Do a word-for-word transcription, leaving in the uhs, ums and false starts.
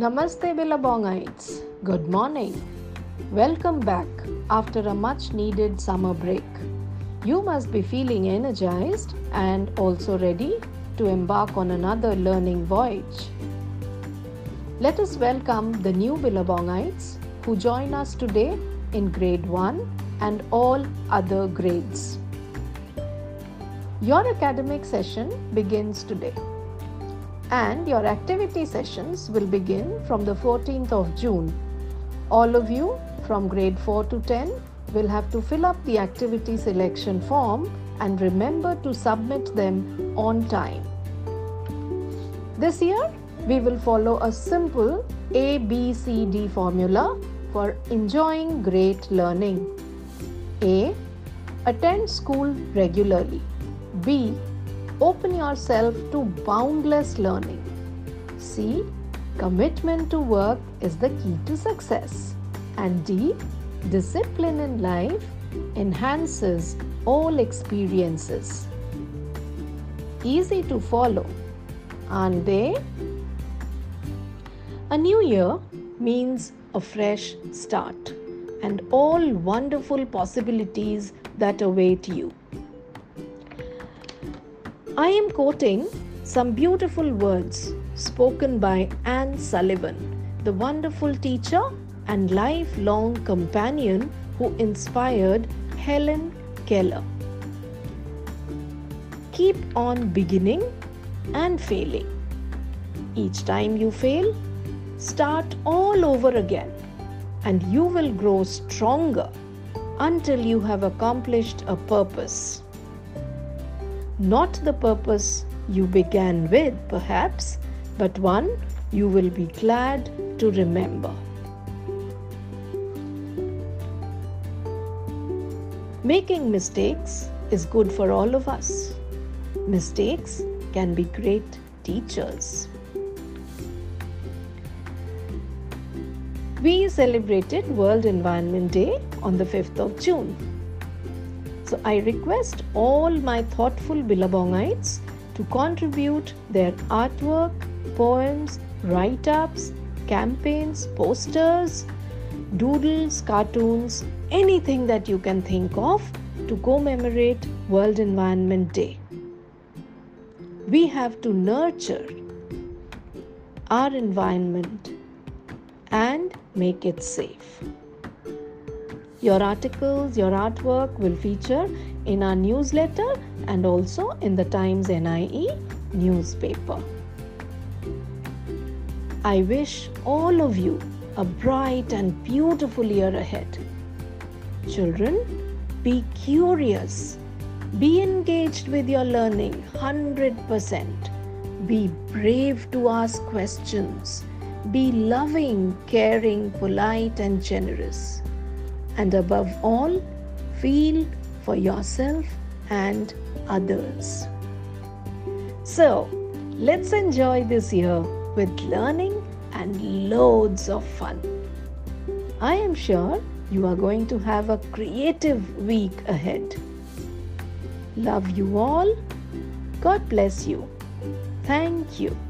Namaste Billabongites. Good morning. Welcome back after a much needed summer break. You must be feeling energized and also ready to embark on another learning voyage. Let us welcome the new Billabongites who join us today in grade one and all other grades. Your academic session begins today. And your activity sessions will begin from the fourteenth of June. All of you from grade four to ten will have to fill up the activity selection form and remember to submit them on time. This year, we will follow a simple A B C D formula for enjoying great learning. A. Attend school regularly. B. Open yourself to boundless learning. C. Commitment to work is the key to success. And D. Discipline in life enhances all experiences. Easy to follow, aren't they? A new year means a fresh start and all wonderful possibilities that await you. I am quoting some beautiful words spoken by Anne Sullivan, the wonderful teacher and lifelong companion who inspired Helen Keller. Keep on beginning and failing. Each time you fail, start all over again and you will grow stronger until you have accomplished a purpose. Not the purpose you began with, perhaps, but one you will be glad to remember. Making mistakes is good for all of us. Mistakes can be great teachers. We celebrated World Environment Day on the fifth of June. So I request all my thoughtful Billabongites to contribute their artwork, poems, write-ups, campaigns, posters, doodles, cartoons, anything that you can think of to commemorate World Environment Day. We have to nurture our environment and make it safe. Your articles, your artwork will feature in our newsletter and also in the Times N I E newspaper. I wish all of you a bright and beautiful year ahead. Children, be curious. Be engaged with your learning one hundred percent. Be brave to ask questions. Be loving, caring, polite and generous. And above all, feel for yourself and others. So, let's enjoy this year with learning and loads of fun. I am sure you are going to have a creative week ahead. Love you all. God bless you. Thank you.